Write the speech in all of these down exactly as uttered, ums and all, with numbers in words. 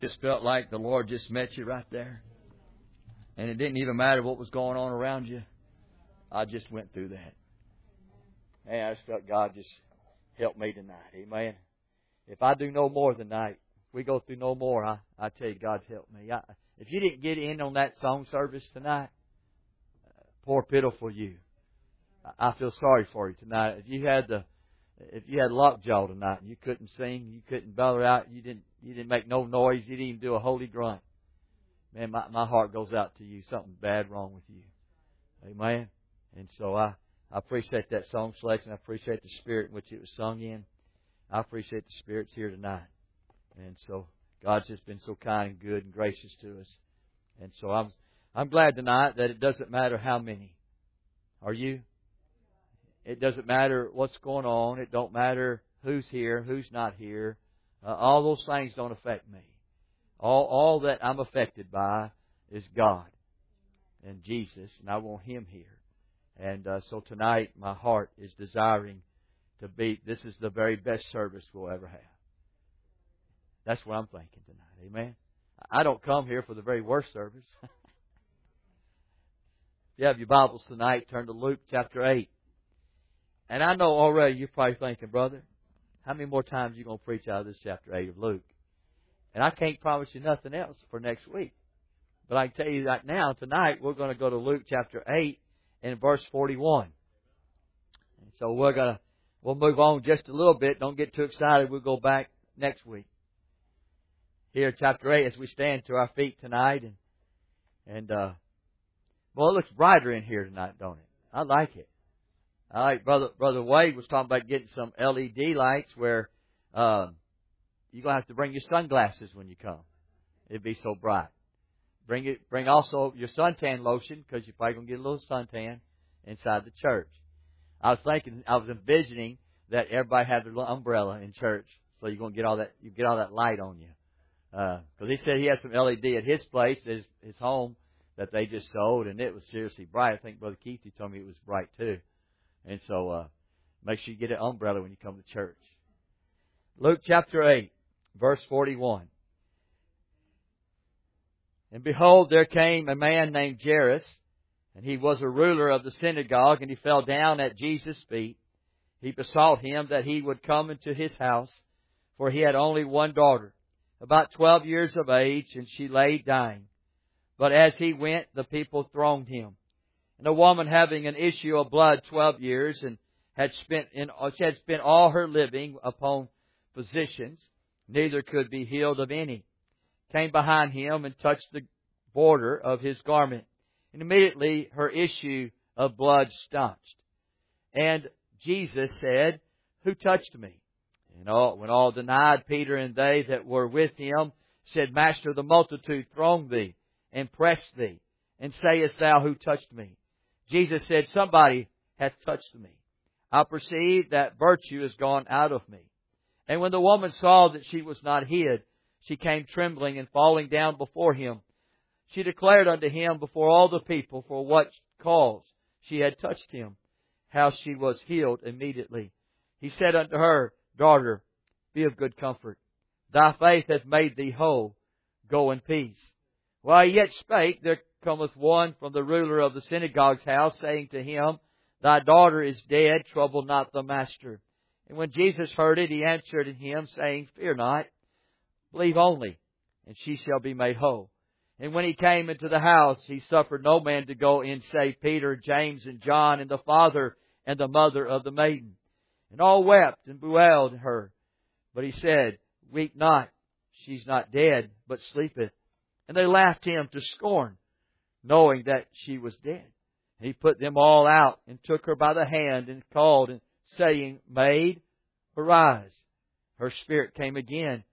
Just felt like the Lord just met you right there. And it didn't even matter what was going on around you. I just went through that. And I just felt God just helped me tonight. Amen. If I do no more tonight, if we go through no more, I, I tell you, God's helped me. I, if you didn't get in on that song service tonight, poor pitiful you. I feel sorry for you tonight. If you had the If you had lockjaw tonight and you couldn't sing, you couldn't bellow out, you didn't you didn't make no noise, you didn't even do a holy grunt. Man, my, my heart goes out to you. Something bad wrong with you. Amen. And so I, I appreciate that song selection. I appreciate the spirit in which it was sung in. I appreciate the spirits here tonight. And so God's just been so kind and good and gracious to us. And so I'm I'm glad tonight that it doesn't matter how many. Are you? It doesn't matter what's going on. It don't matter who's here, who's not here. Uh, all those things don't affect me. All all that I'm affected by is God and Jesus, and I want Him here. And uh, so tonight, my heart is desiring to be. This is the very best service we'll ever have. That's what I'm thinking tonight. Amen. I don't come here for the very worst service. If you have your Bibles tonight, turn to Luke chapter eight. And I know already you're probably thinking, brother, how many more times are you going to preach out of this chapter eight of Luke? And I can't promise you nothing else for next week. But I can tell you that now, tonight, we're going to go to Luke chapter eight and verse forty-one. And so we're going to, we'll move on just a little bit. Don't get too excited. We'll go back next week. Here, chapter eight, as we stand to our feet tonight. And, and uh, well, it looks brighter in here tonight, don't it? I like it. All right, brother. Brother Wade was talking about getting some L E D lights where uh, you're gonna have to bring your sunglasses when you come. It'd be so bright. Bring it. Bring also your suntan lotion because you're probably gonna get a little suntan inside the church. I was thinking, I was envisioning that everybody had their little umbrella in church, so you're gonna get all that. You get all that light on you. Because uh, he said he had some L E D at his place, his, his home, that they just sold, and it was seriously bright. I think Brother Keith, he told me it was bright too. And so, uh, make sure you get an umbrella when you come to church. Luke chapter eight, verse forty-one. And behold, there came a man named Jairus, and he was a ruler of the synagogue, and he fell down at Jesus' feet. He besought him that he would come into his house, for he had only one daughter, about twelve years of age, and she lay dying. But as he went, the people thronged him. And a woman having an issue of blood twelve years and had spent in, she had spent all her living upon physicians, neither could be healed of any, came behind him and touched the border of his garment. And immediately her issue of blood staunched. And Jesus said, "Who touched me?" And all, when all denied, Peter and they that were with him said, "Master, the multitude throng thee and press thee. And sayest thou, who touched me?" Jesus said, "Somebody hath touched me. I perceive that virtue is gone out of me." And when the woman saw that she was not hid, she came trembling and falling down before him. She declared unto him before all the people for what cause she had touched him, how she was healed immediately. He said unto her, "Daughter, be of good comfort. Thy faith hath made thee whole. Go in peace." While he yet spake, there cometh one from the ruler of the synagogue's house, saying to him, "Thy daughter is dead, trouble not the master." And when Jesus heard it, he answered him, saying, "Fear not, believe only, and she shall be made whole." And when he came into the house, he suffered no man to go in save Peter, James, and John, and the father and the mother of the maiden. And all wept and bewailed her. But he said, "Weep not, she's not dead, but sleepeth." And they laughed him to scorn, knowing that she was dead. And he put them all out, and took her by the hand, and called, and saying, "Maid, arise." Her spirit came again,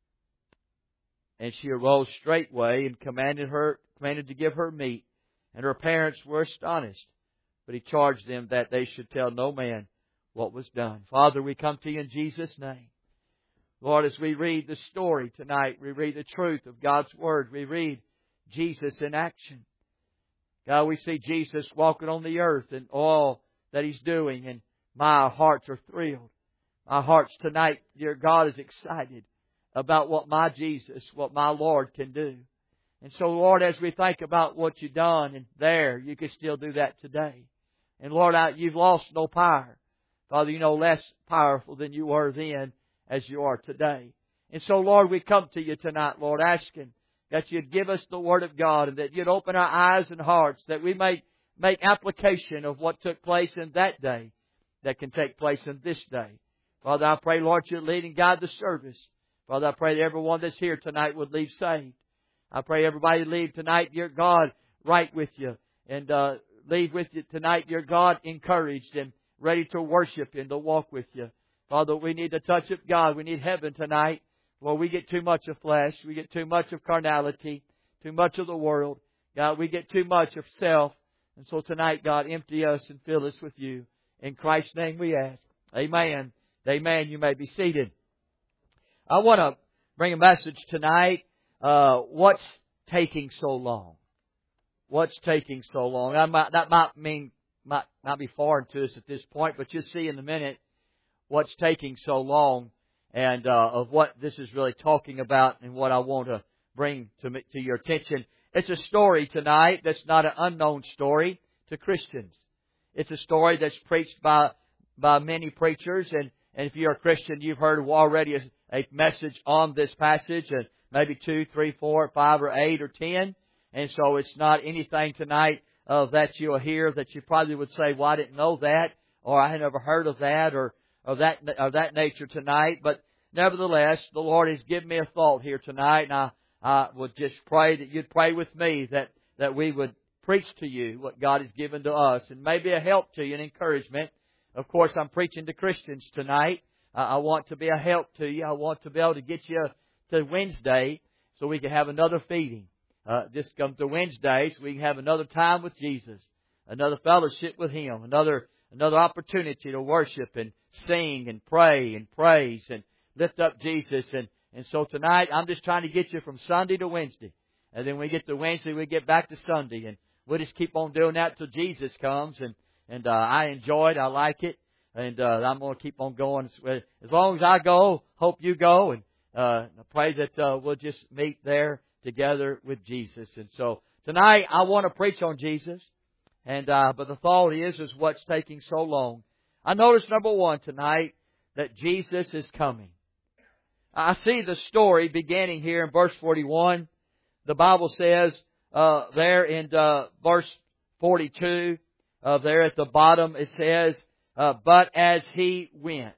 and she arose straightway, and commanded her, commanded to give her meat. And her parents were astonished. But he charged them that they should tell no man what was done. Father, we come to you in Jesus' name. Lord, as we read the story tonight, we read the truth of God's Word. We read Jesus in action. God, we see Jesus walking on the earth and all that He's doing, and my hearts are thrilled. My heart's tonight, dear God, is excited about what my Jesus, what my Lord can do. And so, Lord, as we think about what you've done and there, you can still do that today. And Lord, I, you've lost no power. Father, you're no less powerful than you were then as you are today. And so, Lord, we come to you tonight, Lord, asking that you'd give us the Word of God and that you'd open our eyes and hearts, that we may make application of what took place in that day that can take place in this day. Father, I pray, Lord, you'd lead and guide the service. Father, I pray that everyone that's here tonight would leave saved. I pray everybody leave tonight, dear God, right with you. And uh, leave with you tonight, dear God, encouraged and ready to worship and to walk with you. Father, we need the touch of God. We need heaven tonight. Lord, we get too much of flesh. We get too much of carnality, too much of the world. God, we get too much of self. And so tonight, God, empty us and fill us with you. In Christ's name we ask. Amen. Amen. You may be seated. I want to bring a message tonight. Uh, what's taking so long? What's taking so long? That might, that might mean, might not be foreign to us at this point, but you'll see in a minute what's taking so long and uh, of what this is really talking about and what I want to bring to, to your attention. It's a story tonight that's not an unknown story to Christians. It's a story that's preached by by many preachers, and, and if you're a Christian, you've heard already a, a message on this passage, and maybe two, three, four, five, or eight, or ten. And so it's not anything tonight uh, that you'll hear that you probably would say, well, I didn't know that, or I had never heard of that, or of that of that nature tonight. But nevertheless, the Lord has given me a thought here tonight, and I, I would just pray that you'd pray with me that, that we would preach to you what God has given to us, and maybe a help to you and encouragement. Of course, I'm preaching to Christians tonight. Uh, I want to be a help to you. I want to be able to get you to Wednesday so we can have another feeding. Uh, just come to Wednesday so we can have another time with Jesus, another fellowship with Him, another another opportunity to worship and sing and pray and praise and lift up Jesus. And, and so tonight, I'm just trying to get you from Sunday to Wednesday. And then we get to Wednesday, we get back to Sunday. And we'll just keep on doing that till Jesus comes. And, and uh, I enjoy it. I like it. And uh, I'm going to keep on going. As long as I go, hope you go. And uh, I pray that uh, we'll just meet there together with Jesus. And so tonight, I want to preach on Jesus. And uh, but the thought is, is what's taking so long. I notice, number one, tonight, that Jesus is coming. I see the story beginning here in verse forty-one. The Bible says uh, there in uh, verse forty-two, uh, there at the bottom, it says, uh, but as He went.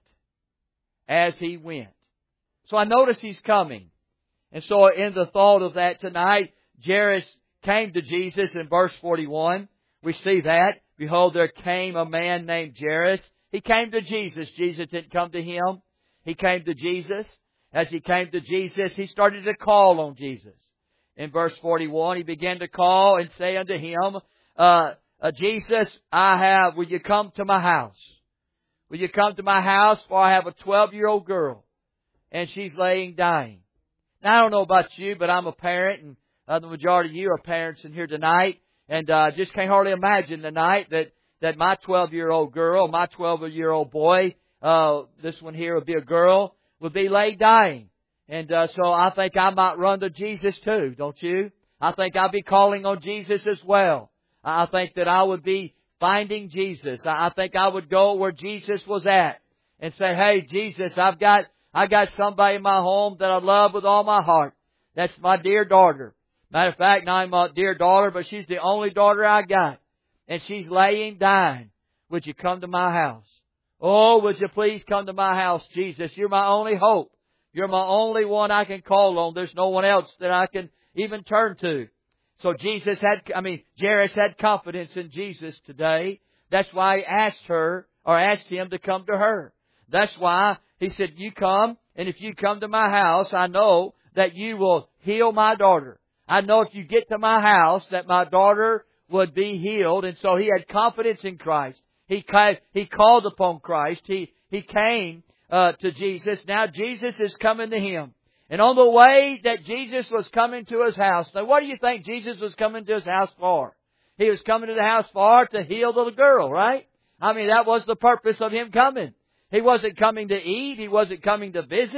As He went. So I notice He's coming. And so in the thought of that tonight, Jairus came to Jesus in verse forty-one. We see that. Behold, there came a man named Jairus. He came to Jesus. Jesus didn't come to him. He came to Jesus. As he came to Jesus, he started to call on Jesus. In verse forty-one, he began to call and say unto him, uh, uh, Jesus, I have, will you come to my house? Will you come to my house? For I have a twelve-year-old girl, and she's laying dying. Now, I don't know about you, but I'm a parent, and uh, the majority of you are parents in here tonight. And I uh, just can't hardly imagine tonight that, that my twelve-year-old girl, my twelve-year-old boy, uh, this one here would be a girl, would be laid dying. And uh, so I think I might run to Jesus too, don't you? I think I'd be calling on Jesus as well. I think that I would be finding Jesus. I think I would go where Jesus was at and say, hey, Jesus, I've got, I got somebody in my home that I love with all my heart. That's my dear daughter. Matter of fact, not my dear daughter, but she's the only daughter I got. And she's laying dying. Would you come to my house? Oh, would you please come to my house, Jesus? You're my only hope. You're my only one I can call on. There's no one else that I can even turn to. So Jesus had, I mean, Jairus had confidence in Jesus today. That's why he asked her, or asked him to come to her. That's why he said, you come, and if you come to my house, I know that you will heal my daughter. I know if you get to my house that my daughter would be healed. And so he had confidence in Christ. He he called upon Christ. He he came uh, to Jesus. Now Jesus is coming to him. And on the way that Jesus was coming to his house. Now what do you think Jesus was coming to his house for? He was coming to the house for to heal the girl, right? I mean, that was the purpose of him coming. He wasn't coming to eat. He wasn't coming to visit.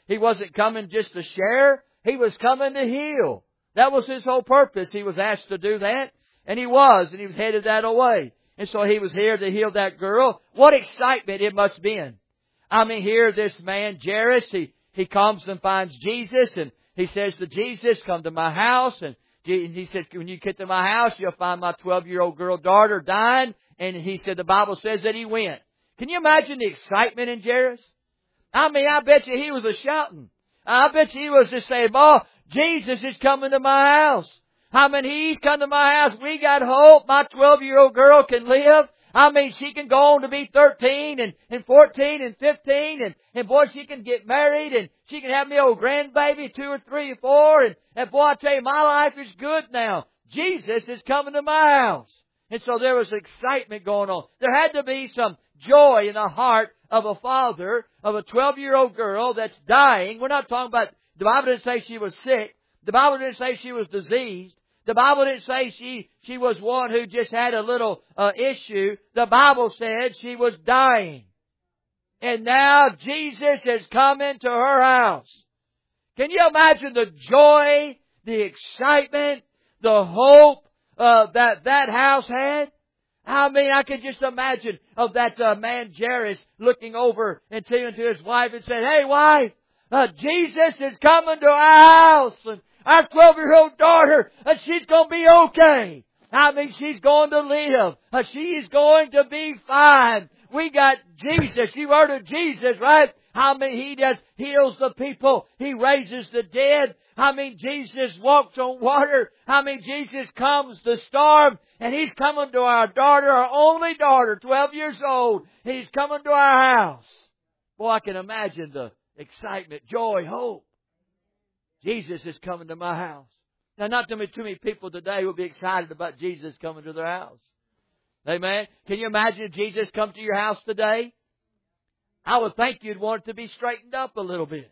He wasn't coming just to share. He was coming to heal. That was His whole purpose. He was asked to do that. And He was. And He was headed that away. And so He was here to heal that girl. What excitement it must have been. I mean, here this man, Jairus, he, he comes and finds Jesus. And he says to Jesus, come to my house. And He said, when you get to my house, you'll find my twelve-year-old girl daughter dying. And He said, the Bible says that He went. Can you imagine the excitement in Jairus? I mean, I bet you he was a shouting. I bet you he was just saying, boy, Jesus is coming to my house. I mean, He's come to my house. We got hope. My twelve-year-old girl can live. I mean, she can go on to be thirteen and, and fourteen and fifteen. And, and boy, she can get married. And she can have me old grandbaby, two or three or four. And, and boy, I tell you, my life is good now. Jesus is coming to my house. And so there was excitement going on. There had to be some joy in the heart of a father of a twelve-year-old girl that's dying. We're not talking about, the Bible didn't say she was sick. The Bible didn't say she was diseased. The Bible didn't say she, she was one who just had a little uh, issue. The Bible said she was dying. And now Jesus has come into her house. Can you imagine the joy, the excitement, the hope uh, that that house had? I mean, I can just imagine of that uh, man Jairus looking over and saying to his wife and saying, hey wife, uh, Jesus is coming to our house and our twelve-year-old daughter, uh, she's going to be okay. I mean, she's going to live. Uh, she is going to be fine. We got Jesus. You heard of Jesus, right? I mean, He does heals the people. He raises the dead. I mean, Jesus walks on water. I mean, Jesus calms the storm. And He's coming to our daughter, our only daughter, twelve years old. And He's coming to our house. Boy, I can imagine the excitement, joy, hope. Jesus is coming to my house. Now, not too many, too many people today will be excited about Jesus coming to their house. Amen. Can you imagine if Jesus come to your house today? I would think you'd want it to be straightened up a little bit.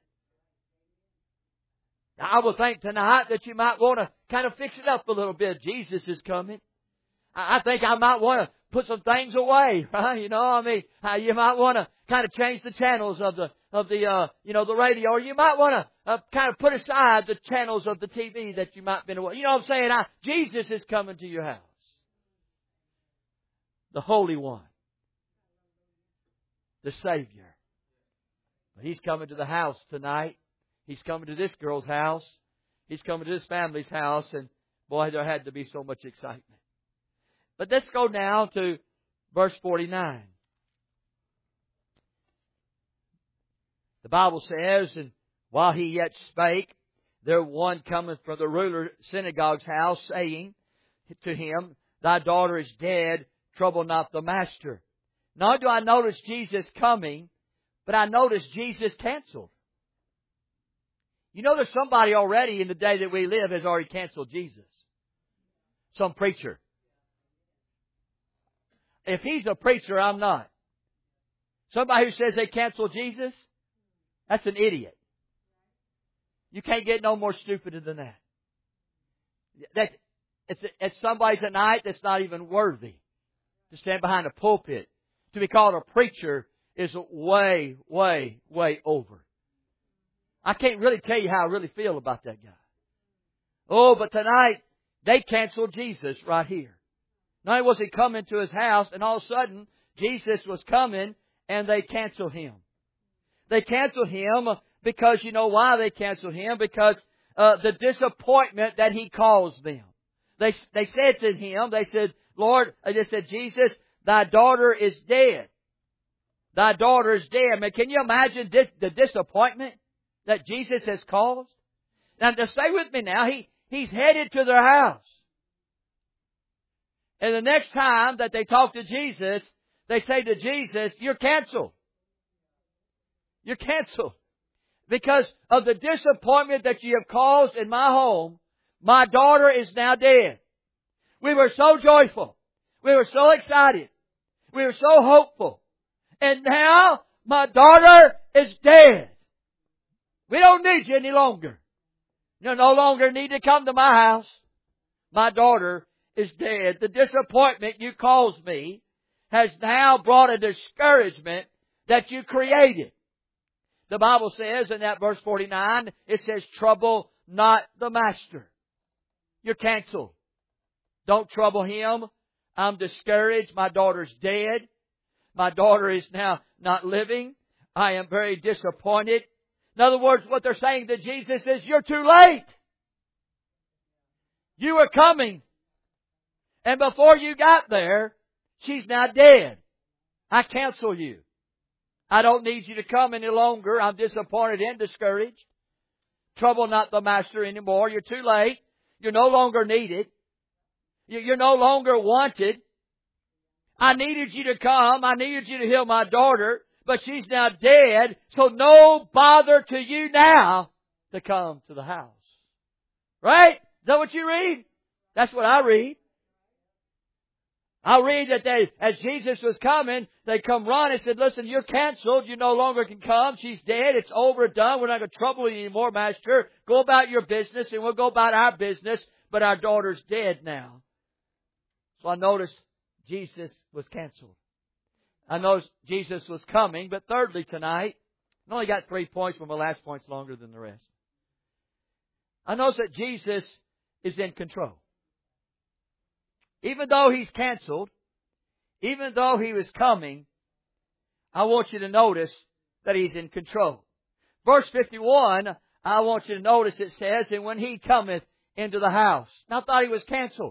Now, I would think tonight that you might want to kind of fix it up a little bit. Jesus is coming. I think I might want to put some things away, right? You know, I mean, you might want to kind of change the channels of the, of the, uh, you know, the radio, or you might want to uh, kind of put aside the channels of the T V that you might have been away. You know what I'm saying? I, Jesus is coming to your house. The Holy One. The Savior. He's coming to the house tonight. He's coming to this girl's house. He's coming to this family's house. And boy, there had to be so much excitement. But let's go now to verse forty-nine. The Bible says, and while he yet spake, there one cometh from the ruler synagogue's house, saying to him, thy daughter is dead, trouble not the master. Not do I notice Jesus coming, but I notice Jesus canceled. You know, there's somebody already in the day that we live has already canceled Jesus. Some preacher. If he's a preacher, I'm not. Somebody who says they canceled Jesus, that's an idiot. You can't get no more stupid than that. That it's, it's somebody tonight that's not even worthy to stand behind a pulpit. To be called a preacher is way, way, way over. I can't really tell you how I really feel about that guy. Oh, but tonight, they canceled Jesus right here. Not only was He coming to his house, and all of a sudden, Jesus was coming, and they canceled Him. They canceled Him because, you know why they canceled Him? Because uh, the disappointment that He caused them. They they said to Him, they said, Lord, they said, Jesus, thy daughter is dead. Thy daughter is dead. I mean, can you imagine the disappointment that Jesus has caused? Now, to stay with me now, he He's headed to their house. And the next time that they talk to Jesus, they say to Jesus, you're canceled. You're canceled. Because of the disappointment that you have caused in my home, my daughter is now dead. We were so joyful. We were so excited. We were so hopeful. And now my daughter is dead. We don't need you any longer. You no longer need to come to my house. My daughter is dead. The disappointment you caused me has now brought a discouragement that you created. The Bible says in that verse forty-nine, it says, trouble not the master. You're canceled. Don't trouble him. I'm discouraged. My daughter's dead. My daughter is now not living. I am very disappointed. In other words, what they're saying to Jesus is, you're too late. You were coming. And before you got there, she's now dead. I cancel you. I don't need you to come any longer. I'm disappointed and discouraged. Trouble not the master anymore. You're too late. You're no longer needed. You're no longer wanted. I needed you to come. I needed you to heal my daughter. But she's now dead. So no bother to you now to come to the house. Right? Is that what you read? That's what I read. I read that they, as Jesus was coming, they come run and said, listen, you're canceled. You no longer can come. She's dead. It's over, done. We're not going to trouble you anymore, Master. Go about your business and we'll go about our business. But our daughter's dead now. So I noticed Jesus was canceled. I noticed Jesus was coming. But thirdly tonight, I only got three points, but my last point's longer than the rest. I noticed that Jesus is in control. Even though He's canceled, even though He was coming, I want you to notice that He's in control. Verse fifty-one, I want you to notice it says, and when He cometh into the house. Now I thought He was canceled.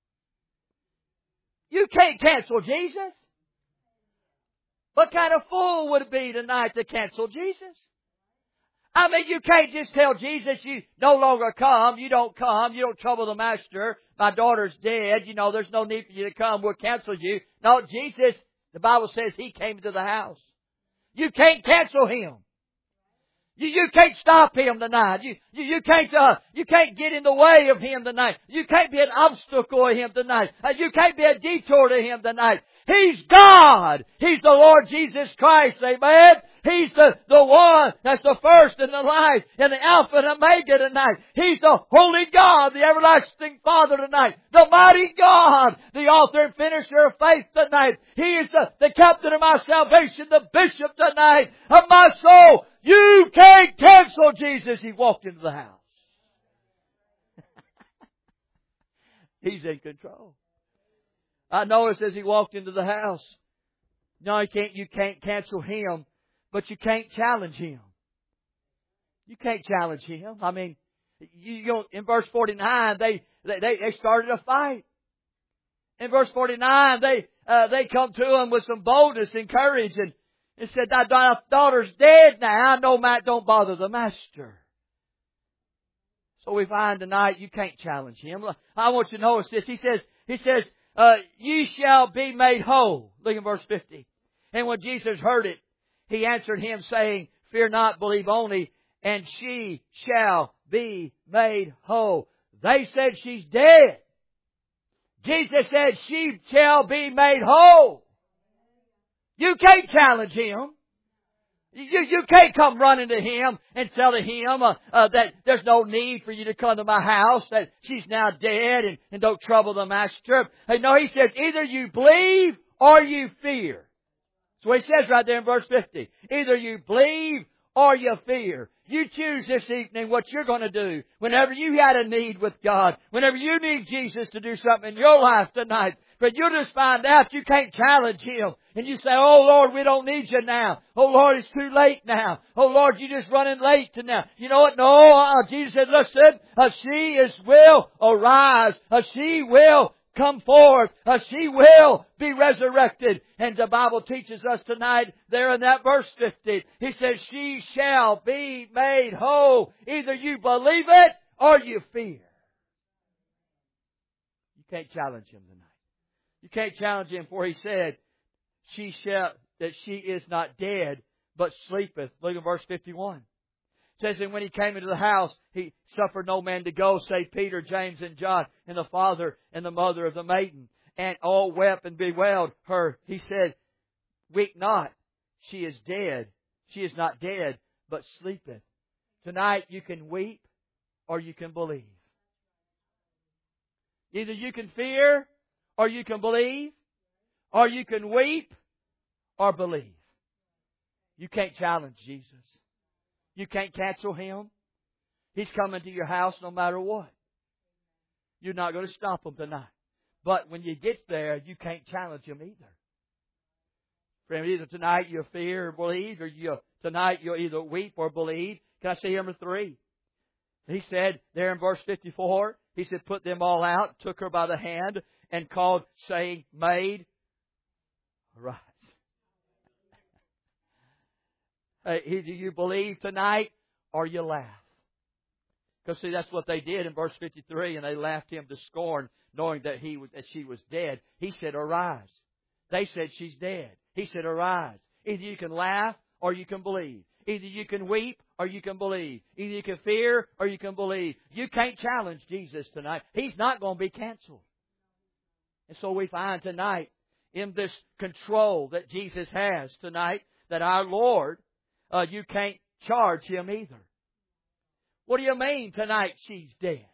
You can't cancel Jesus. What kind of fool would it be tonight to cancel Jesus? I mean, you can't just tell Jesus you no longer come. You don't come. You don't trouble the Master. My daughter's dead. You know, there's no need for you to come. We'll cancel you. No, Jesus, the Bible says He came into the house. You can't cancel Him. You, you can't stop Him tonight. You, you, you can't, uh, you can't get in the way of Him tonight. You can't be an obstacle to Him tonight. Uh, you can't be a detour to Him tonight. He's God. He's the Lord Jesus Christ. Amen. He's the, the one that's the first and the last and the Alpha and Omega tonight. He's the Holy God, the everlasting Father tonight. The mighty God, the author and finisher of faith tonight. He is the, the captain of my salvation, the bishop tonight of my soul. You can't cancel Jesus. He walked into the house. He's in control. I noticed as He walked into the house, no, you can't, you can't cancel Him. But you can't challenge Him. You can't challenge Him. I mean, you, you know, in verse forty-nine, they, they, they started a fight. In verse forty-nine, they, uh, they come to Him with some boldness and courage and, and said, thy daughter's dead now. No, Matt, don't bother the Master. So we find tonight you can't challenge Him. I want you to notice this. He says, He says, uh, ye shall be made whole. Look at verse fifty. And when Jesus heard it, He answered him, saying, fear not, believe only, and she shall be made whole. They said she's dead. Jesus said she shall be made whole. You can't challenge Him. You, you can't come running to Him and tell to Him uh, uh, that there's no need for you to come to my house, that she's now dead and, and don't trouble the Master. And no, He says, either you believe or you fear. So He says right there in verse fifty, either you believe or you fear. You choose this evening what you're going to do. Whenever you had a need with God, whenever you need Jesus to do something in your life tonight, but you'll just find out you can't challenge Him. And you say, oh Lord, we don't need you now. Oh Lord, it's too late now. Oh Lord, you're just running late to now. You know what? No, uh, Jesus said, listen, uh, she is will arise. Uh, she will come forth. Uh, she will be resurrected. And the Bible teaches us tonight there in that verse fifty. He says, she shall be made whole. Either you believe it or you fear. You can't challenge Him tonight. You can't challenge Him, for He said, she shall, that she is not dead, but sleepeth. Look at verse fifty-one. It says, and when He came into the house, He suffered no man to go, save Peter, James, and John, and the father and the mother of the maiden. And all wept and bewailed her. He said, weep not. She is dead. She is not dead, but sleepeth. Tonight you can weep or you can believe. Either you can fear or you can believe, or you can weep or believe. You can't challenge Jesus. You can't cancel Him. He's coming to your house no matter what. You're not going to stop Him tonight. But when you get there, you can't challenge Him either. Friend, either tonight you fear or believe, or you tonight you'll either weep or believe. Can I say number three? He said there in verse fifty-four, He said, put them all out, took her by the hand, and called, saying, Maid, arise. Hey, either you believe tonight or you laugh. Because see, that's what they did in verse fifty-three, and they laughed Him to scorn, knowing that he was, that she was dead. He said, arise. They said, she's dead. He said, arise. Either you can laugh or you can believe. Either you can weep or you can believe. Either you can fear or you can believe. You can't challenge Jesus tonight. He's not going to be canceled. And so we find tonight in this control that Jesus has tonight that our Lord, uh, you can't charge Him either. What do you mean tonight she's dead?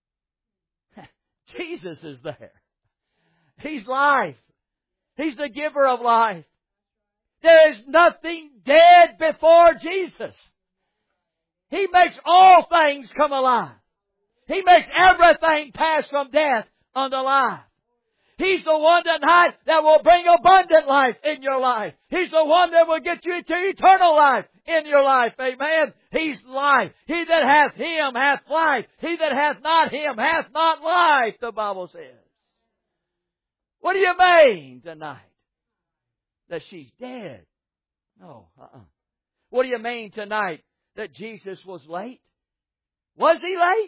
Jesus is there. He's life. He's the giver of life. There is nothing dead before Jesus. He makes all things come alive. He makes everything pass from death unto life. He's the one tonight that will bring abundant life in your life. He's the one that will get you into eternal life in your life. Amen. He's life. He that hath Him hath life. He that hath not Him hath not life, the Bible says. What do you mean tonight? That she's dead? No. Uh-uh. What do you mean tonight that Jesus was late? Was He late?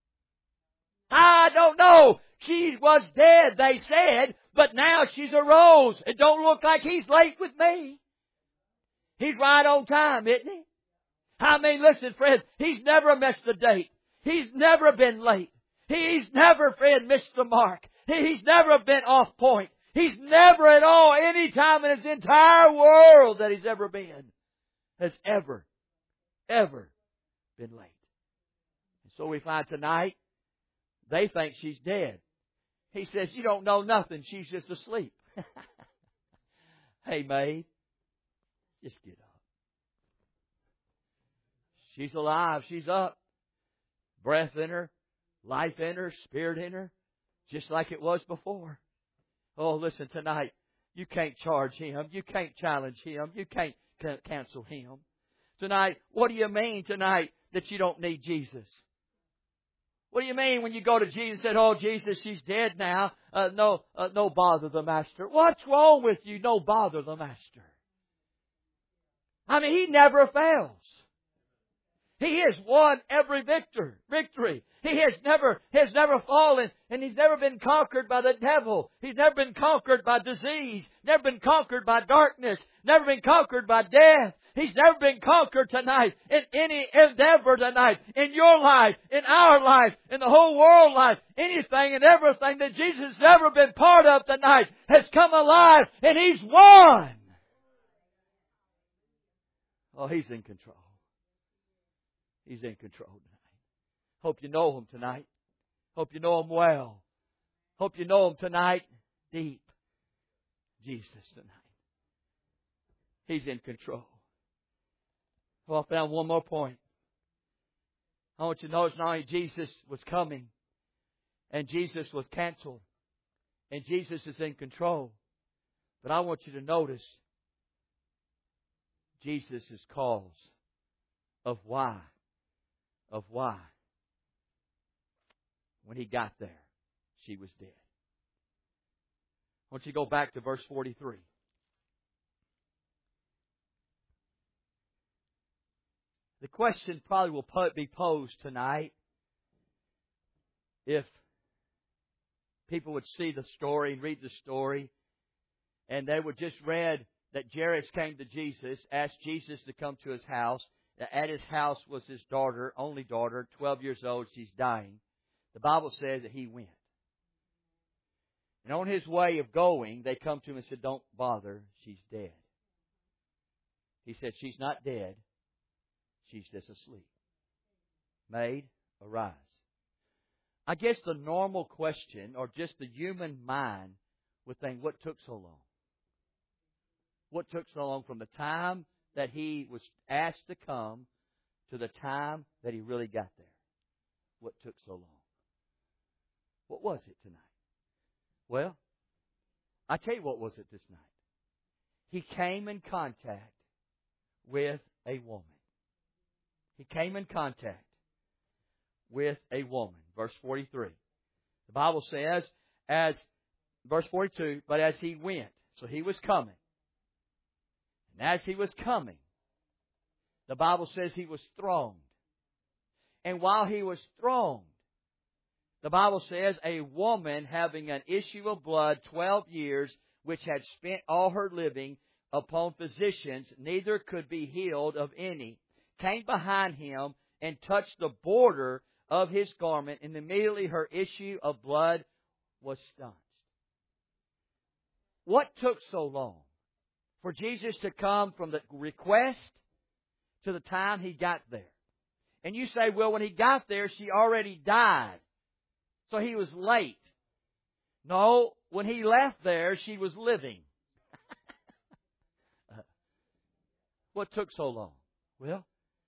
I don't know. She was dead, they said, but now she's arose. It don't look like He's late with me. He's right on time, isn't He? I mean, listen, friend, He's never missed a date. He's never been late. He's never, friend, missed the mark. He's never been off point. He's never at all, any time in His entire world that He's ever been, has ever, ever been late. And so we find tonight, they think she's dead. He says, you don't know nothing. She's just asleep. Hey, maid, just get up. She's alive. She's up. Breath in her, life in her, spirit in her, just like it was before. Oh, listen, tonight, you can't charge Him. You can't challenge Him. You can't cancel Him. Tonight, what do you mean tonight that you don't need Jesus? What do you mean when you go to Jesus and say, oh, Jesus, she's dead now. Uh, no, uh, no bother the Master. What's wrong with you? No bother the Master. I mean, He never fails. He has won every victor, victory. He has never, has never fallen, and He's never been conquered by the devil. He's never been conquered by disease, never been conquered by darkness, never been conquered by death. He's never been conquered tonight in any endeavor tonight, in your life, in our life, in the whole world life. Anything and everything that Jesus has ever been part of tonight has come alive, and He's won. Oh, He's in control. He's in control tonight. Hope you know Him tonight. Hope you know Him well. Hope you know Him tonight deep. Jesus tonight. He's in control. Well, I found one more point. I want you to notice not only Jesus was coming, and Jesus was canceled, and Jesus is in control, but I want you to notice Jesus' cause of why. Of why. When He got there, she was dead. I want you to go back to verse forty-three. The question probably will be posed tonight if people would see the story and read the story, and they would just read that Jairus came to Jesus, asked Jesus to come to his house. At his house was his daughter, only daughter, twelve years old. She's dying. The Bible says that he went. And on his way of going, they come to him and said, don't bother, she's dead. He said, she's not dead. She's just asleep. Maid, arise. I guess the normal question, or just the human mind, would think, what took so long? What took so long from the time that he was asked to come to the time that he really got there. What took so long? What was it tonight? Well, I tell you what was it this night. He came in contact with a woman. He came in contact with a woman. Verse forty-three. The Bible says, as, verse forty-two, but as he went, so he was coming. And as he was coming, the Bible says he was thronged. And while he was thronged, the Bible says a woman having an issue of blood twelve years, which had spent all her living upon physicians, neither could be healed of any, came behind him and touched the border of his garment, and immediately her issue of blood was stanched. What took so long for Jesus to come from the request to the time he got there? And you say, well, when he got there, she already died, so he was late. No, when he left there, she was living. What took so long? Well,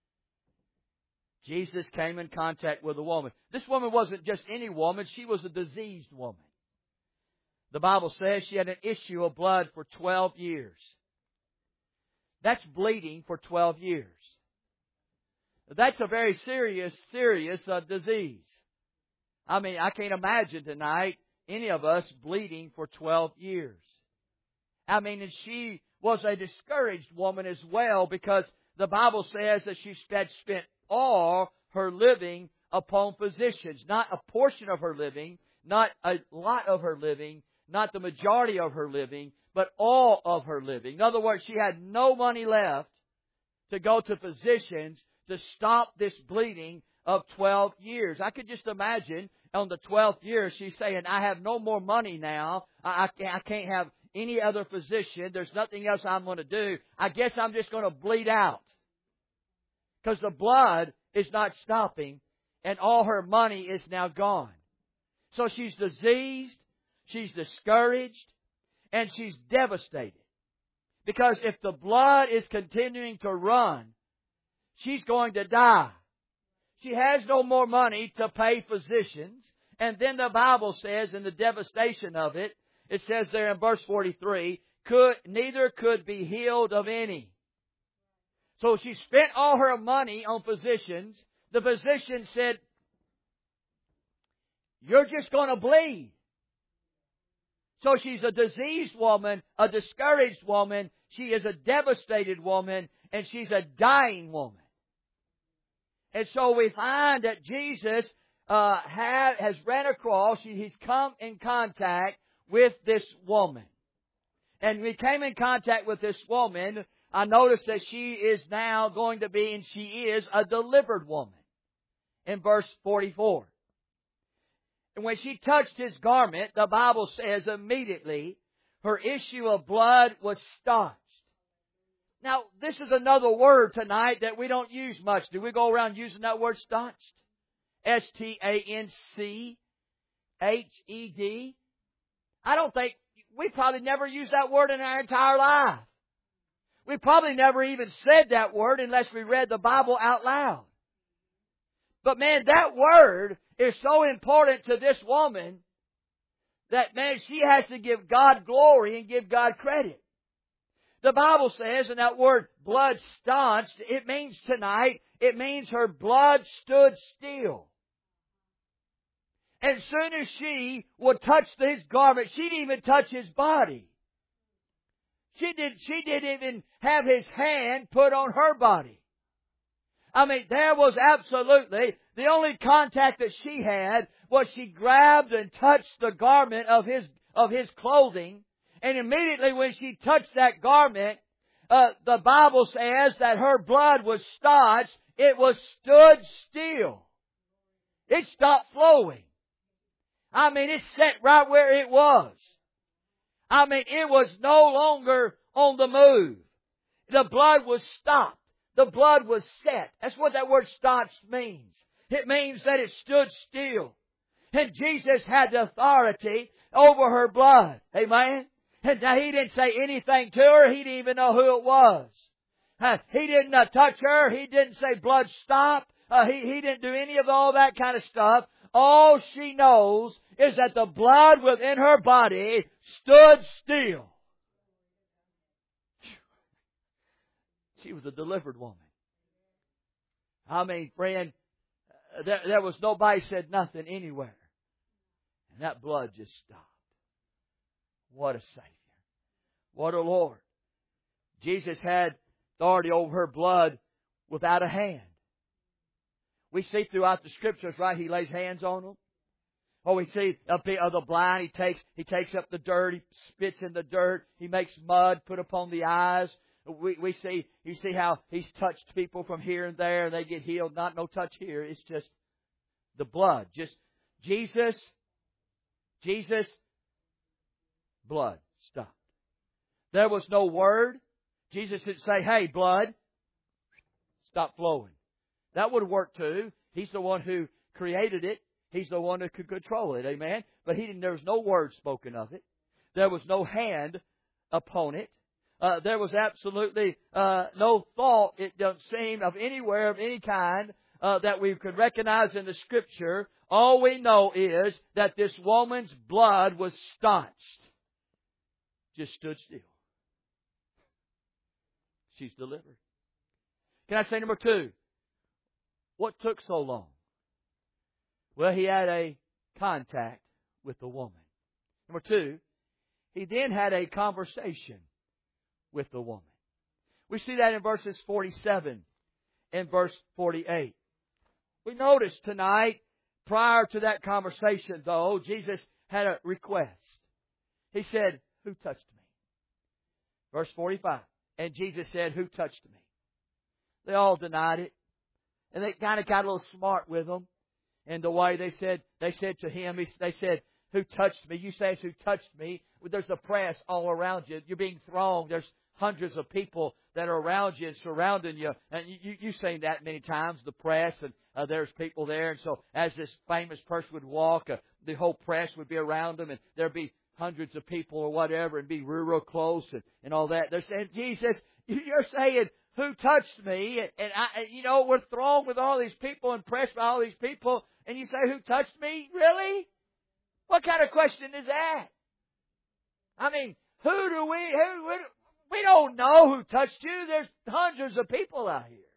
Jesus came in contact with a woman. This woman wasn't just any woman. She was a diseased woman. The Bible says she had an issue of blood for twelve years. That's bleeding for twelve years. That's a very serious, serious uh, disease. I mean, I can't imagine tonight any of us bleeding for twelve years. I mean, and she was a discouraged woman as well, because the Bible says that she had spent all her living upon physicians. Not a portion of her living, not a lot of her living, not the majority of her living, but all of her living. In other words, she had no money left to go to physicians to stop this bleeding of twelve years. I could just imagine on the twelfth year, she's saying, I have no more money now. I, I can't have any other physician. There's nothing else I'm going to do. I guess I'm just going to bleed out. Because the blood is not stopping, and all her money is now gone. So she's diseased, she's discouraged, and she's devastated. Because if the blood is continuing to run, she's going to die. She has no more money to pay physicians. And then the Bible says, in the devastation of it, it says there in verse forty-three, could, neither could be healed of any. So she spent all her money on physicians. The physician said, you're just going to bleed. So she's a diseased woman, a discouraged woman. She is a devastated woman, and she's a dying woman. And so we find that Jesus uh, ha, has ran across, he's come in contact with this woman. And we came in contact with this woman. I noticed that she is now going to be, and she is, a delivered woman. In verse forty-four. And when she touched his garment, the Bible says immediately her issue of blood was stanched. Now, this is another word tonight that we don't use much. Do we go around using that word stanched? S T A N C H E D. I don't think, we probably never used that word in our entire life. We probably never even said that word unless we read the Bible out loud. But man, that word is so important to this woman that, man, she has to give God glory and give God credit. The Bible says in that word blood stanched, it means tonight, it means her blood stood still. And as soon as she would touch his garment, she didn't even touch his body. She, did, she didn't even have his hand put on her body. I mean, there was absolutely, the only contact that she had was she grabbed and touched the garment of his, of his clothing. And immediately when she touched that garment, uh, the Bible says that her blood was stanched. It was stood still. It stopped flowing. I mean, it sat right where it was. I mean, it was no longer on the move. The blood was stopped. The blood was set. That's what that word stanched means. It means that it stood still. And Jesus had the authority over her blood. Amen? And now he didn't say anything to her. He didn't even know who it was. Uh, he didn't uh, touch her. He didn't say, blood, stop. Uh, he, he didn't do any of all that kind of stuff. All she knows is that the blood within her body stood still. She was a delivered woman. I mean, friend, there, there was nobody said nothing anywhere. And that blood just stopped. What a Savior. What a Lord. Jesus had authority over her blood without a hand. We see throughout the Scriptures, right, He lays hands on them. Oh, we see of the blind, He takes, He takes up the dirt, He spits in the dirt, He makes mud put upon the eyes. We, we see, you see how He's touched people from here and there and they get healed. Not no touch here. It's just the blood. Just Jesus, Jesus, blood stopped. There was no word. Jesus didn't say, hey, blood, stop flowing. That would work too. He's the one who created it. He's the one who could control it. Amen. But He didn't, there was no word spoken of it. There was no hand upon it. Uh, there was absolutely uh, no thought, it doesn't seem, of anywhere of any kind uh, that we could recognize in the Scripture. All we know is that this woman's blood was staunched. Just stood still. She's delivered. Can I say number two? What took so long? Well, He had a contact with the woman. Number two, He then had a conversation with the woman. We see that in verses forty-seven and verse forty-eight. We notice tonight, prior to that conversation though, Jesus had a request. He said, who touched me? Verse forty-five. And Jesus said, who touched me? They all denied it. And they kind of got a little smart with them. And the way they said, they said to Him, they said, who touched me? You say it's who touched me. Well, there's the press all around you. You're being thronged. There's hundreds of people that are around you and surrounding you. And you, you, you've seen that many times, the press, and uh, there's people there. And so as this famous person would walk, uh, the whole press would be around him, and there'd be hundreds of people or whatever, and be real, real close and, and all that. They're saying, Jesus, you're saying, who touched me? And, and I, you know, we're thronged with all these people and pressed by all these people. And you say, who touched me? Really? What kind of question is that? I mean, who do we, who, we, we don't know who touched you. There's hundreds of people out here.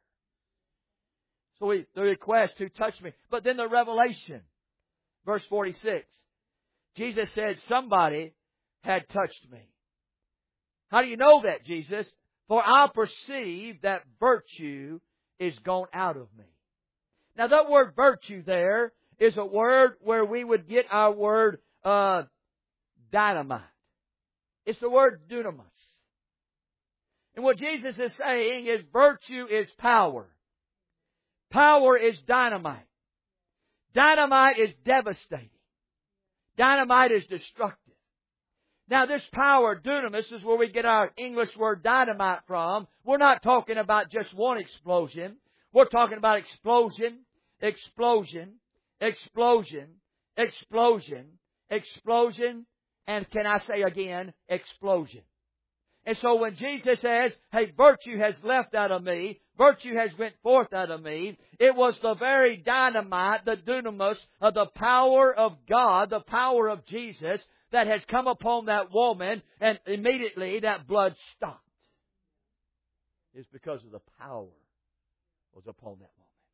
So we, the request, who touched me? But then the revelation, verse forty-six. Jesus said, somebody had touched me. How do you know that, Jesus? For I perceive that virtue is gone out of me. Now that word virtue there is a word where we would get our word uh, dynamite. It's the word dunamis. And what Jesus is saying is virtue is power. Power is dynamite. Dynamite is devastating. Dynamite is destructive. Now this power, dunamis, is where we get our English word dynamite from. We're not talking about just one explosion. We're talking about explosion, explosion, explosion, explosion, explosion, and can I say again, explosion. And so when Jesus says, hey, virtue has left out of me, virtue has went forth out of me, it was the very dynamite, the dunamis, of the power of God, the power of Jesus, that has come upon that woman, and immediately that blood stopped. It's because of the power that was upon that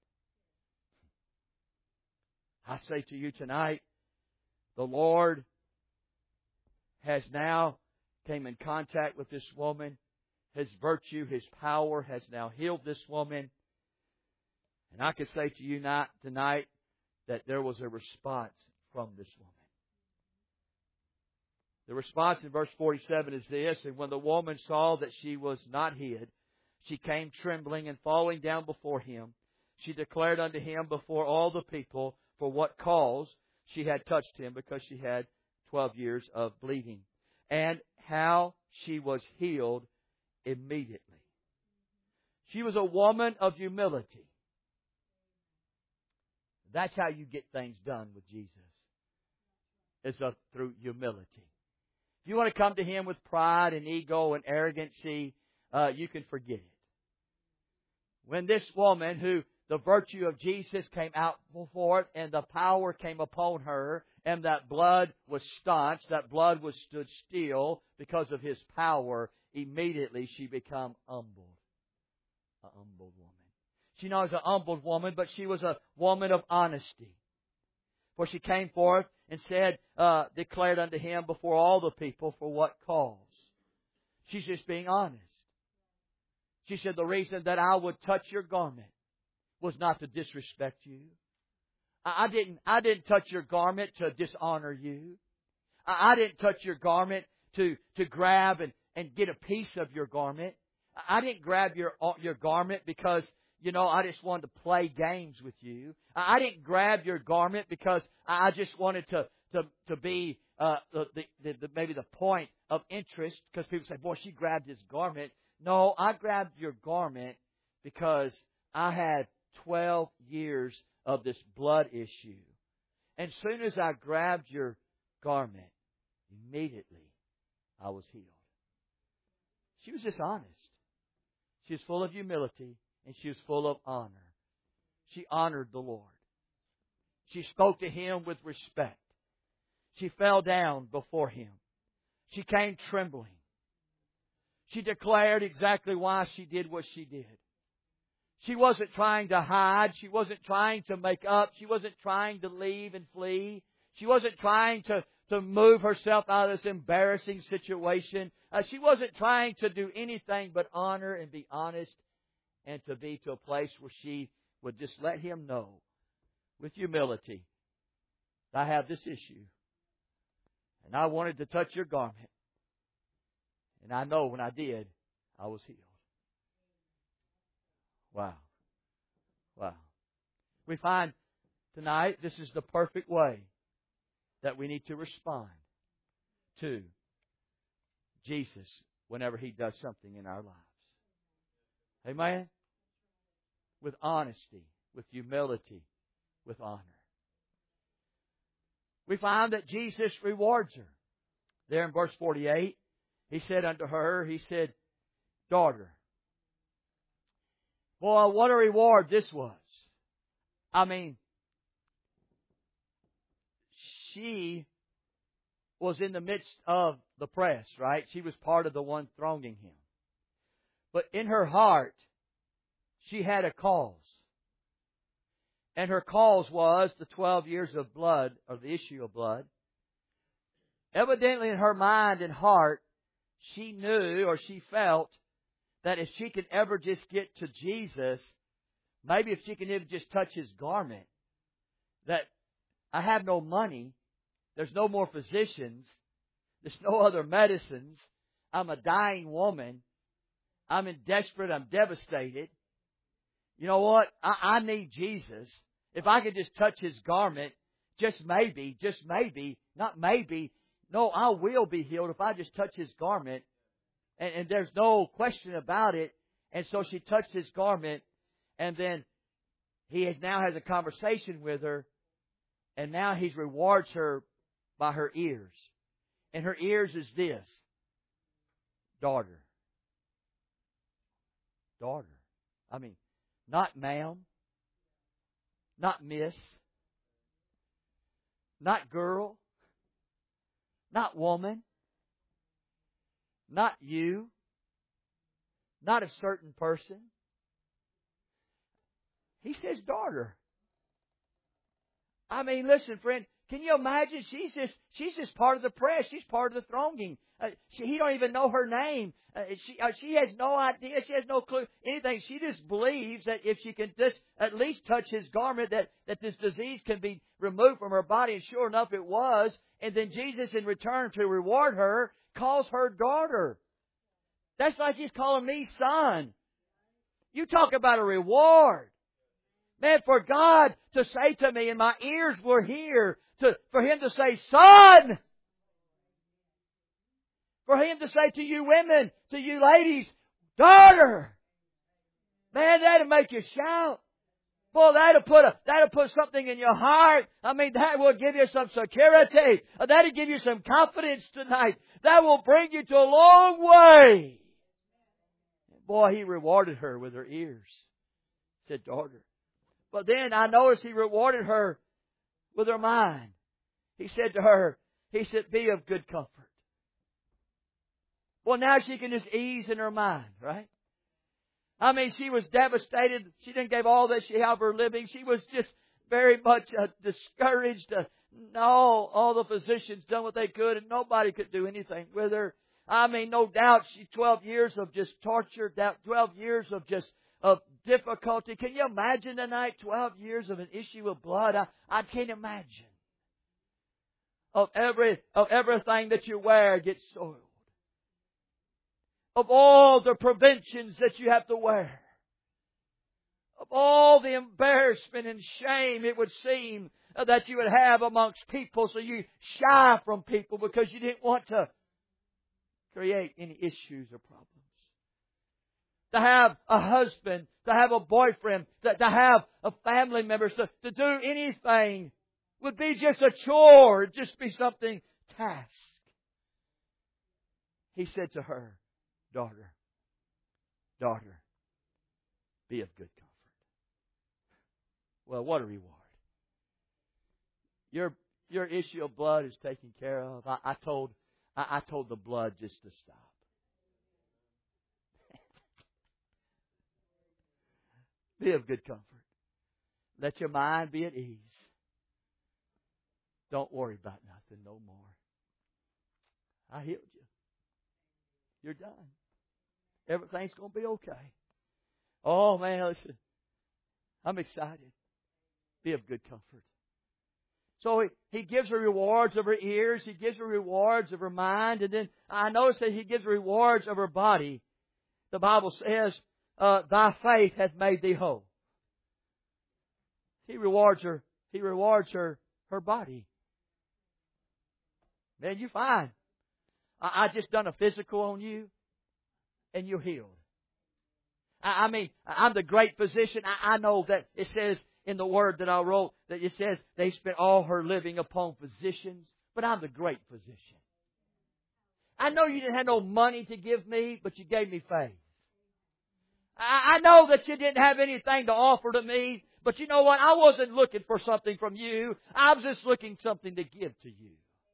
woman. I say to you tonight, the Lord has now came in contact with this woman. His virtue, His power has now healed this woman. And I can say to you not tonight that there was a response from this woman. The response in verse forty-seven is this, and when the woman saw that she was not hid, she came trembling and falling down before Him. She declared unto Him before all the people for what cause she had touched Him, because she had twelve years of bleeding, and how she was healed immediately. She was a woman of humility. That's how you get things done with Jesus, is through humility. If you want to come to Him with pride and ego and arrogancy, uh, you can forget it. when this woman, who the virtue of Jesus came out before it, and the power came upon her, and that blood was staunch, that blood was stood still because of His power, immediately she became humbled. A humbled woman. She not was a humbled woman, but she was a woman of honesty. For she came forth and said, uh, declared unto him before all the people for what cause. She's just being honest. She said, the reason that I would touch your garment was not to disrespect you. I, I didn't, I didn't touch your garment to dishonor you. I, I didn't touch your garment to, to grab and, and get a piece of your garment. I, I didn't grab your, your garment because, you know, I just wanted to play games with you. I didn't grab your garment because I just wanted to to to be uh, the, the, the maybe the point of interest, because people say, "Boy, she grabbed his garment." No, I grabbed your garment because I had twelve years of this blood issue, and as soon as I grabbed your garment, immediately I was healed. She was just honest. She was full of humility. And she was full of honor. She honored the Lord. She spoke to Him with respect. She fell down before Him. She came trembling. She declared exactly why she did what she did. She wasn't trying to hide. She wasn't trying to make up. She wasn't trying to leave and flee. She wasn't trying to, to move herself out of this embarrassing situation. Uh, she wasn't trying to do anything but honor and be honest, and to be to a place where she would just let Him know with humility, I have this issue, and I wanted to touch your garment, and I know when I did, I was healed. Wow. Wow. We find tonight this is the perfect way that we need to respond to Jesus whenever He does something in our lives. Amen? With honesty, with humility, with honor. We find that Jesus rewards her. There in verse forty-eight, He said unto her, He said, daughter. Boy, what a reward this was. I mean, she was in the midst of the press, right? She was part of the one thronging Him. But in her heart, she had a cause. And her cause was the twelve years of blood, or the issue of blood. Evidently in her mind and heart, she knew or she felt that if she could ever just get to Jesus, maybe if she could even just touch His garment, that I have no money, there's no more physicians, there's no other medicines, I'm a dying woman, I'm in desperate, I'm devastated. You know what? I, I need Jesus. If I could just touch His garment, just maybe, just maybe, not maybe, no, I will be healed if I just touch His garment. And, and there's no question about it. And so she touched His garment, and then He has, now has a conversation with her, and now He rewards her by her ears. And her ears is this: daughter. Daughter. I mean, not ma'am, not miss, not girl, not woman, not you, not a certain person. He says daughter. I mean, listen, friend, can you imagine? She's just, she's just part of the press. She's part of the thronging. Uh, she, he don't even know her name. Uh, she, uh, she has no idea. She has no clue. Anything. She just believes that if she can just at least touch His garment, that, that this disease can be removed from her body. And sure enough, it was. And then Jesus, in return to reward her, calls her daughter. That's like He's calling me son. You talk about a reward. Man, for God to say to me, and my ears were here, to, for Him to say, son! For Him to say to you women, to you ladies, daughter! Man, that'll make you shout. Boy, that'll put a, that'll put something in your heart. I mean, that will give you some security. That'll give you some confidence tonight. That will bring you to a long way. Boy, He rewarded her with her ears. said, daughter. But then I noticed He rewarded her with her mind. He said to her, He said, be of good comfort. Well, now she can just ease in her mind, right? I mean, she was devastated. She didn't give all that she had for her living. She was just very much uh, discouraged. Uh, no, all the physicians done what they could, and nobody could do anything with her. I mean, no doubt, she twelve years of just torture, twelve years of just of difficulty. Can you imagine tonight? Twelve years of an issue of blood. I, I can't imagine. Of every of everything that you wear gets soiled. Of all the preventions that you have to wear. Of all the embarrassment and shame it would seem that you would have amongst people, so you shy from people because you didn't want to create any issues or problems. To have a husband, to have a boyfriend, to, to have a family members, to, to do anything would be just a chore, it'd just be something task. He said to her, daughter, daughter, be of good comfort. Well, what a reward. Your your issue of blood is taken care of. I, I told I, I told the blood just to stop. Be of good comfort. Let your mind be at ease. Don't worry about nothing no more. I healed you. You're done. Everything's going to be okay. Oh, man, listen. I'm excited. Be of good comfort. So he, he gives her rewards of her ears. He gives her rewards of her mind. And then I notice that He gives her rewards of her body. The Bible says, uh, thy faith hath made thee whole. He rewards her. He rewards her, her body. Man, you're fine. I, I just done a physical on you, and you're healed. I, I mean, I'm the great physician. I, I know that it says in the word that I wrote that it says they spent all her living upon physicians, but I'm the great physician. I know you didn't have no money to give me, but you gave me faith. I, I know that you didn't have anything to offer to me, but you know what? I wasn't looking for something from you. I was just looking for something to give to you.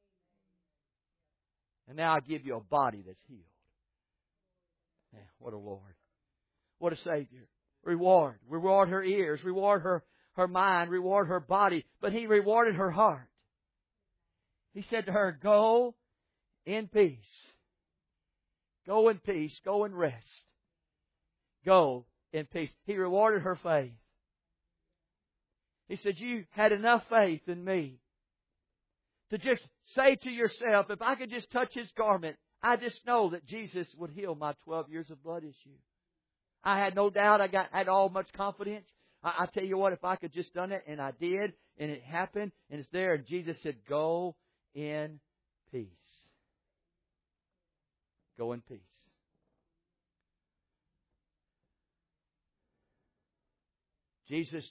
And now I give you a body that's healed. Man, what a Lord. What a Savior. Reward. Reward her ears. Reward her, her mind. Reward her body. But He rewarded her heart. He said to her, go in peace. Go in peace. Go in rest. Go in peace. He rewarded her faith. He said, you had enough faith in me to just say to yourself, if I could just touch His garment, I just know that Jesus would heal my twelve years of blood issue. I had no doubt. I got had all much confidence. I, I tell you what, if I could just done it, and I did, and it happened, and it's there, and Jesus said, go in peace. Go in peace. Jesus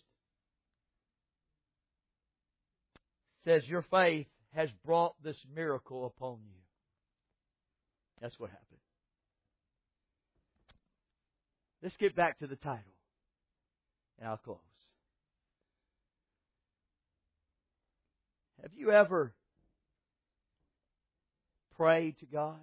says, your faith has brought this miracle upon you. That's what happened. Let's get back to the title, and I'll close. Have you ever prayed to God?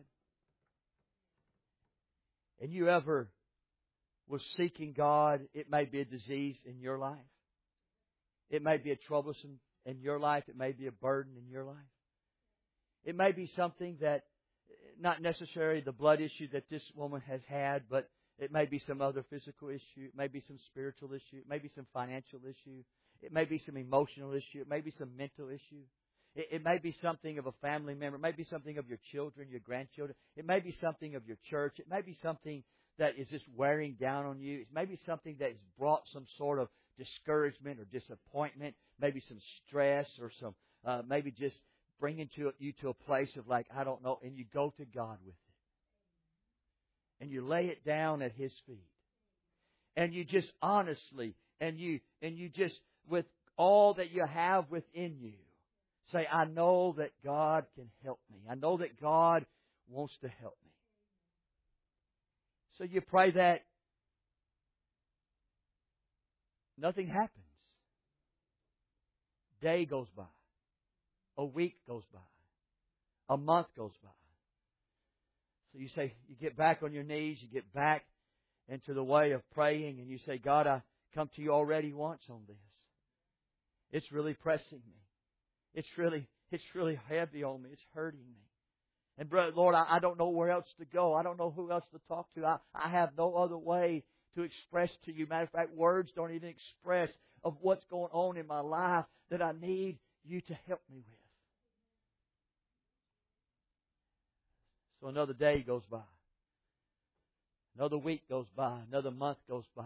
And you ever was seeking God? It may be a disease in your life. It may be a troublesome in your life. It may be a burden in your life. It may be something that, not necessarily the blood issue that this woman has had, but it may be some other physical issue. It may be some spiritual issue. It may be some financial issue. It may be some emotional issue. It may be some mental issue. It, it may be something of a family member. It may be something of your children, your grandchildren. It may be something of your church. It may be something that is just wearing down on you. It may be something that has brought some sort of discouragement or disappointment, maybe some stress or some, uh, maybe just bringing to, you to a place of like, I don't know, and you go to God with it. And you lay it down at His feet. And you just honestly, and you, and you just, with all that you have within you, say, I know that God can help me. I know that God wants to help me. So you pray that. Nothing happens. Day goes by. A week goes by. A month goes by. So you say, you get back on your knees, you get back into the way of praying, and you say, God, I come to you already once on this. It's really pressing me. It's really, it's really heavy on me. It's hurting me. And brother, Lord, I, I don't know where else to go. I don't know who else to talk to. I, I have no other way to express to you. Matter of fact, words don't even express of what's going on in my life that I need you to help me with. So another day goes by. Another week goes by. Another month goes by.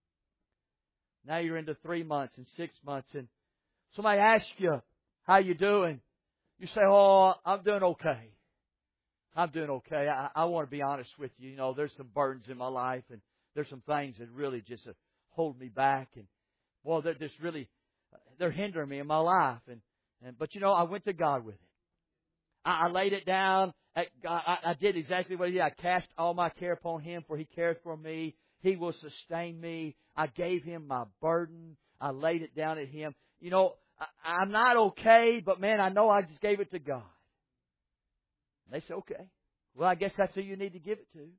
Now you're into three months and six months, and somebody asks you, how you doing? You say, oh, I'm doing okay. I'm doing okay. I, I want to be honest with you. You know, there's some burdens in my life, and there's some things that really just uh, hold me back. And, boy, they're just really, they're hindering me in my life. And, and But, you know, I went to God with it. I, I laid it down. At God, I, I did exactly what He did. I cast all my care upon Him, for He cares for me. He will sustain me. I gave Him my burden. I laid it down at Him. You know, I, I'm not okay, but man, I know I just gave it to God. And they say, okay. Well, I guess that's who you need to give it to.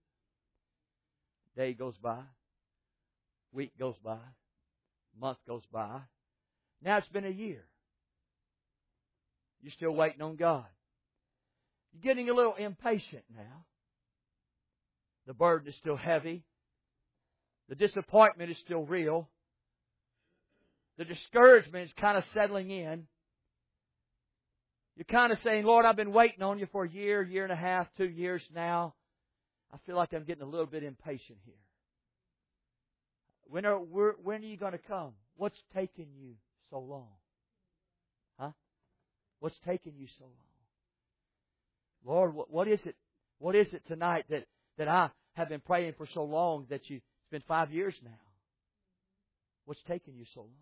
Day goes by. Week goes by. Month goes by. Now it's been a year. You're still waiting on God. You're getting a little impatient now. The burden is still heavy. The disappointment is still real. The discouragement is kind of settling in. You're kind of saying, Lord, I've been waiting on you for a year, year and a half, two years now. I feel like I'm getting a little bit impatient here. When are, when are you going to come? What's taking you so long? Huh? What's taking you so long? Lord, what, what is it? What is it tonight that, that I have been praying for so long that you, it's been five years now? What's taking you so long?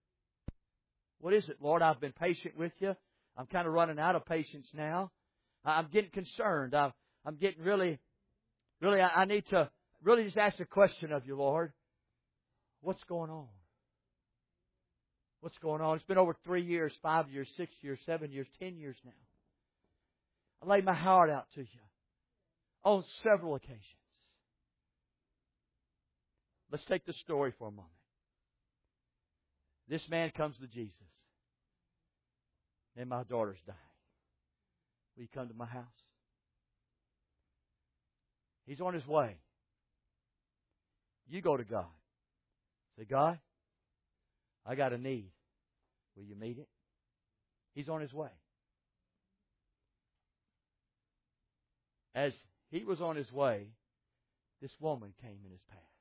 What is it, Lord? I've been patient with you. I'm kind of running out of patience now. I'm getting concerned. I'm, I'm getting really, really, I, I need to really just ask a question of you, Lord. What's going on? What's going on? It's been over three years, five years, six years, seven years, ten years now. I laid my heart out to you on several occasions. Let's take the story for a moment. This man comes to Jesus. And my daughter's dying. Will you come to my house? He's on his way. You go to God. Say, God, I got a need. Will you meet it? He's on his way. As he was on his way, this woman came in his path.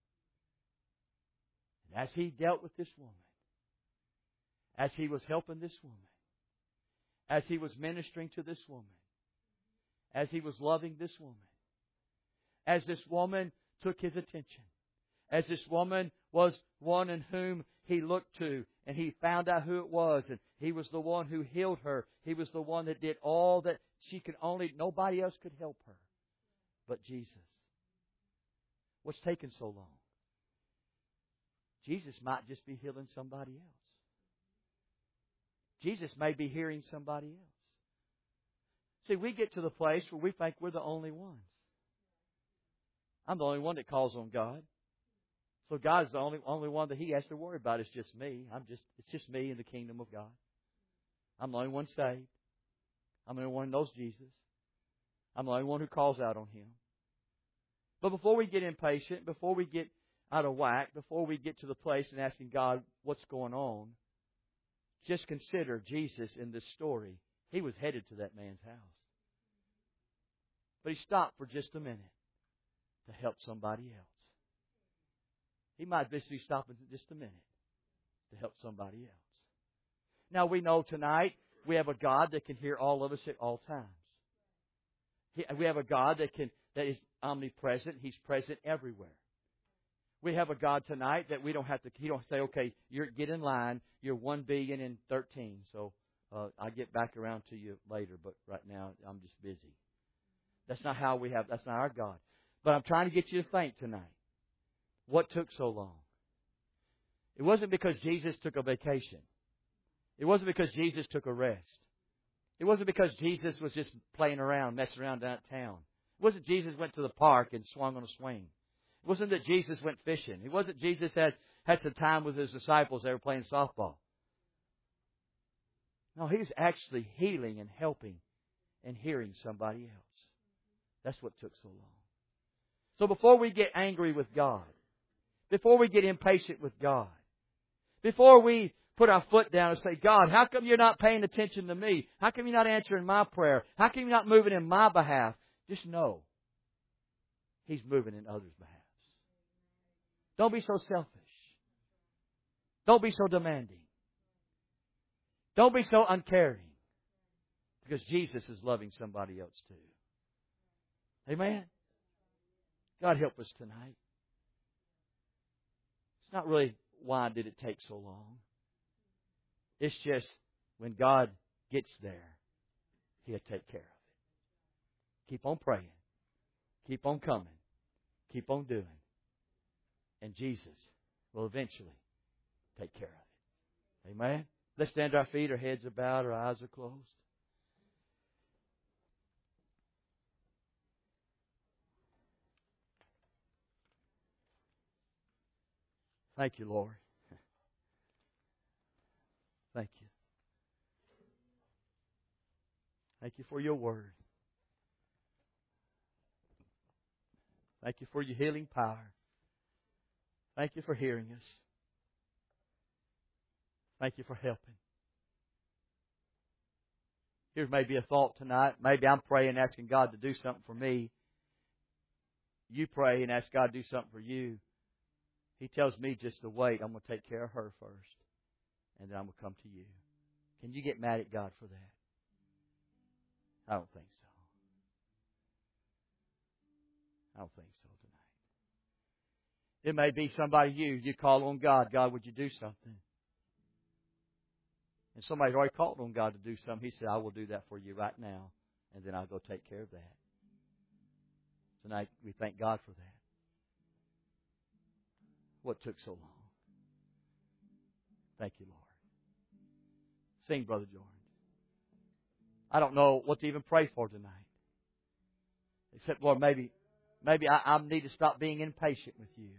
And as he dealt with this woman, as he was helping this woman, as he was ministering to this woman, as he was loving this woman, as this woman took his attention, as this woman was one in whom he looked to, and he found out who it was, and he was the one who healed her. He was the one that did all that she could only, nobody else could help her but Jesus. What's taken so long? Jesus might just be healing somebody else. Jesus may be hearing somebody else. See, we get to the place where we think we're the only ones. I'm the only one that calls on God. So God's the only only one that He has to worry about. It's just me. I'm just it's just me in the kingdom of God. I'm the only one saved. I'm the only one who knows Jesus. I'm the only one who calls out on Him. But before we get impatient, before we get out of whack, before we get to the place and asking God what's going on, just consider Jesus in this story. He was headed to that man's house. But he stopped for just a minute to help somebody else. He might basically stop in just a minute to help somebody else. Now we know tonight we have a God that can hear all of us at all times. We have a God that can that is omnipresent. He's present everywhere. We have a God tonight that we don't have to, He don't say, okay, you're get in line, you're one billion and thirteen, so uh, I'll get back around to you later, but right now I'm just busy. That's not how we have, that's not our God. But I'm trying to get you to think tonight. What took so long? It wasn't because Jesus took a vacation. It wasn't because Jesus took a rest. It wasn't because Jesus was just playing around, messing around downtown. It wasn't Jesus went to the park and swung on a swing. It wasn't that Jesus went fishing. It wasn't Jesus had, had some time with His disciples. They were playing softball. No, He was actually healing and helping and hearing somebody else. That's what took so long. So before we get angry with God, before we get impatient with God, before we put our foot down and say, God, how come you're not paying attention to me? How come you're not answering my prayer? How come you're not moving in my behalf? Just know He's moving in others' behalf. Don't be so selfish. Don't be so demanding. Don't be so uncaring. Because Jesus is loving somebody else too. Amen? God help us tonight. It's not really why did it take so long. It's just when God gets there, He'll take care of it. Keep on praying. Keep on coming. Keep on doing. And Jesus will eventually take care of it. Amen? Let's stand to our feet. Our heads are bowed. Our eyes are closed. Thank you, Lord. Thank you. Thank you for your word. Thank you for your healing power. Thank you for hearing us. Thank you for helping. Here's maybe a thought tonight. Maybe I'm praying, asking God to do something for me. You pray and ask God to do something for you. He tells me just to wait. I'm going to take care of her first. And then I'm going to come to you. Can you get mad at God for that? I don't think so. I don't think so tonight. It may be somebody you, you call on God. God, would you do something? And somebody's already called on God to do something. He said, I will do that for you right now. And then I'll go take care of that. Tonight, we thank God for that. What took so long? Thank you, Lord. Sing, Brother Jordan. I don't know what to even pray for tonight. Except, Lord, maybe, maybe I, I need to stop being impatient with you.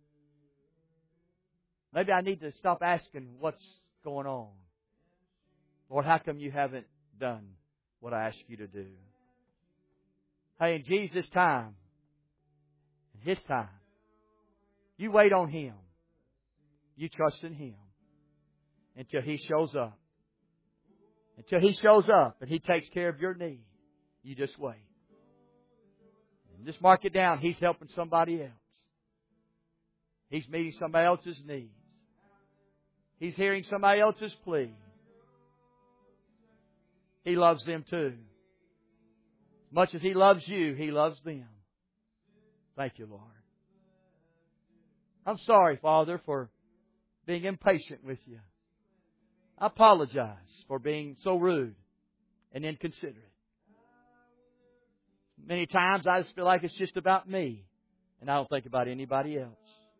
Maybe I need to stop asking what's going on. Lord, how come you haven't done what I asked you to do? Hey, in Jesus' time, in His time, you wait on Him. You trust in Him until He shows up. Until He shows up and He takes care of your need. You just wait. And just mark it down. He's helping somebody else. He's meeting somebody else's needs. He's hearing somebody else's plea. He loves them too. As much as He loves you, He loves them. Thank you, Lord. I'm sorry, Father, for being impatient with you. I apologize for being so rude and inconsiderate. Many times I just feel like it's just about me, and I don't think about anybody else.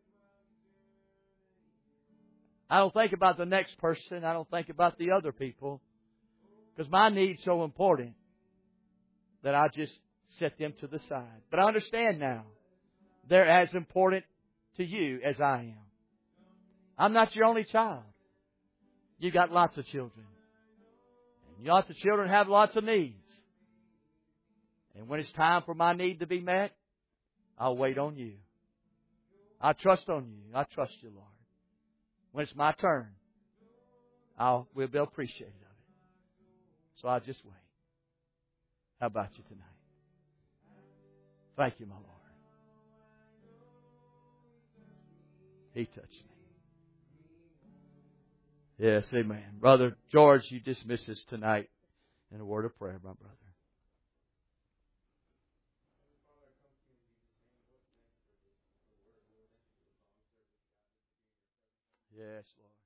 I don't think about the next person. I don't think about the other people, because my need's so important that I just set them to the side. But I understand now, they're as important to you as I am. I'm not your only child. You got lots of children. And lots of children have lots of needs. And when it's time for my need to be met, I'll wait on you. I trust on you. I trust you, Lord. When it's my turn, I'll we'll be appreciative of it. So I'll just wait. How about you tonight? Thank you, my Lord. He touched me. Yes, amen. Brother George, you dismiss us tonight in a word of prayer, my brother. Yes, Lord.